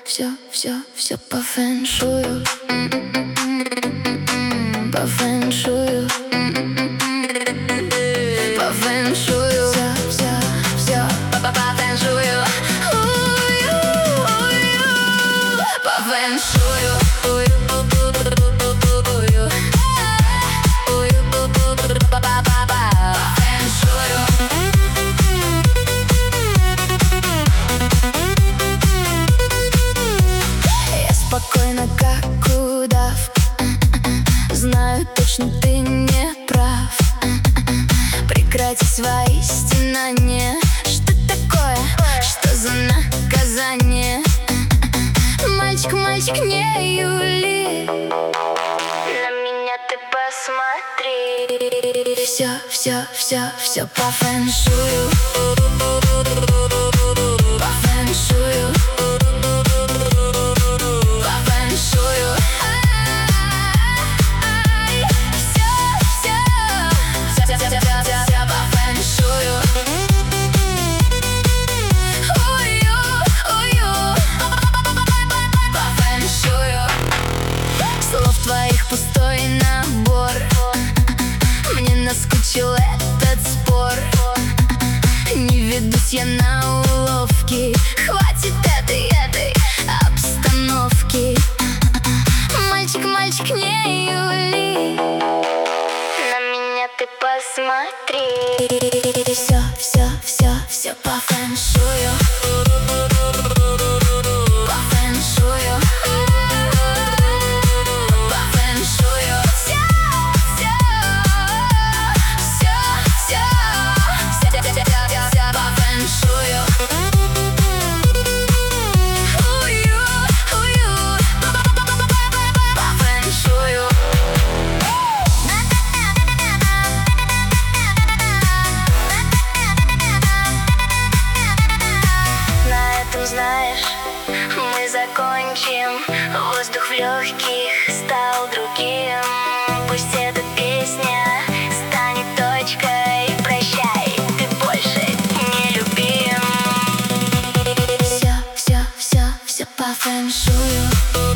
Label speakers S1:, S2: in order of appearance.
S1: все по фэншую. По фэншую. По фэншую. Все по фэншую. По фэншую. Спокойно, как удав. Знаю, точно ты не прав. Прекрати свои стенания. Что такое? Что за наказание? Мальчик, мальчик, не юли. На меня ты посмотри. Все по фэншую. По фэншую. Твоих пустой набор. Мне наскучил этот спор. Не ведусь я на уловки. Хватит этой обстановки. Мальчик, мальчик, не юли. На меня ты посмотри. Все по фэншую. Знаешь, мы закончим. Воздух в легких стал другим. Пусть эта песня станет точкой. Прощай, ты больше не любим. Все по фэншую.